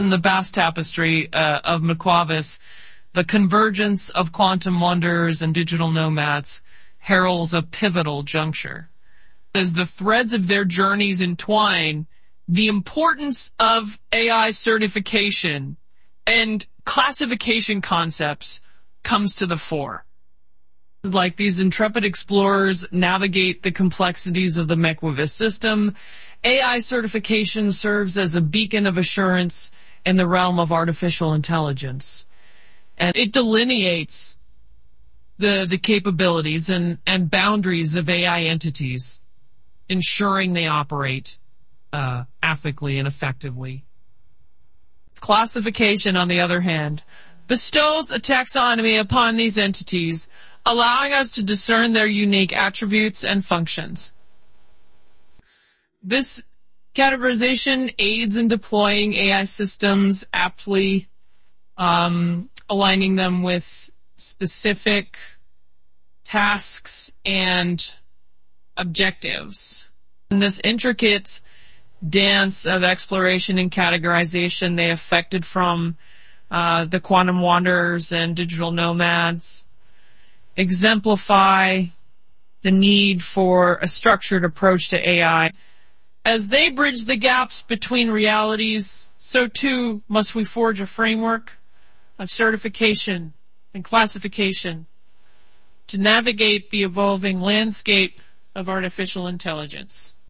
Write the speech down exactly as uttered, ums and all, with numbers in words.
In the vast tapestry uh, of McQuavis, the convergence of quantum wanderers and digital nomads heralds a pivotal juncture. As the threads of their journeys entwine, the importance of A I certification and classification concepts comes to the fore. Like these intrepid explorers navigate the complexities of the McQuavis system, A I certification serves as a beacon of assurance in the realm of artificial intelligence. And it delineates the, the capabilities and, and boundaries of A I entities, ensuring they operate uh, ethically and effectively. Classification, on the other hand, bestows a taxonomy upon these entities, allowing us to discern their unique attributes and functions. This categorization aids in deploying A I systems aptly, um, aligning them with specific tasks and objectives. In this intricate dance of exploration and categorization they effected from uh, the quantum wanderers and digital nomads exemplify the need for a structured approach to A I. As they bridge the gaps between realities, so too must we forge a framework of certification and classification to navigate the evolving landscape of artificial intelligence.